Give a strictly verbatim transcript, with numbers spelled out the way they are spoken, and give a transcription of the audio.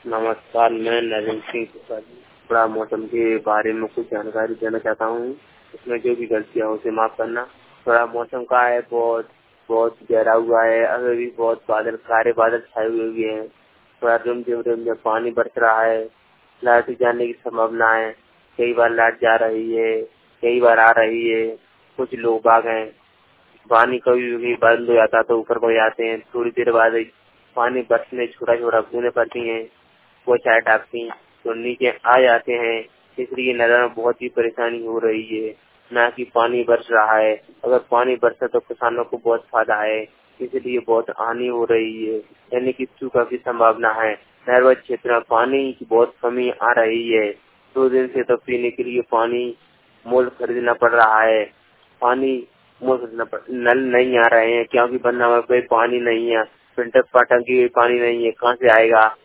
नमस्कार, मैं नरेंद्र सिंह थोड़ा मौसम के बारे में कुछ जानकारी देना चाहता हूँ। इसमें जो भी गलतियाँ हो उसे माफ करना। थोड़ा मौसम का है बहुत बहुत गहरा हुआ है, अभी भी बहुत बादल काले बादल छाए हुए हैं। थोड़ा रिमझिम रिमझिम पानी बरस रहा है। लाइट जाने की संभावना है। कई बार लाइट जा रही है, कई बार आ रही है। कुछ लोग आ गए, पानी कभी भी बंद हो जाता तो ऊपर को जाते हैं। थोड़ी देर बाद पानी बरसने छोटा छोटा बूंदे पड़ती हैं, वो चाय टापती तो नीचे आ जाते हैं। इसलिए नदी में बहुत ही परेशानी हो रही है, ना कि पानी बरस रहा है। अगर पानी बरसा तो किसानों को बहुत फायदा है, इसलिए बहुत हानि हो रही है, यानी कि सूखा की संभावना है। नर्मदा क्षेत्र में पानी की बहुत कमी आ रही है। दो दिन से तो पीने के लिए पानी मोल खरीदना पड़ रहा है। पानी मोल खरीदना पड़ नल नहीं आ रहे हैं क्योंकि बन्ना में कोई पानी नहीं है। फिल्टर टंकी पानी नहीं है, कहाँ से आएगा।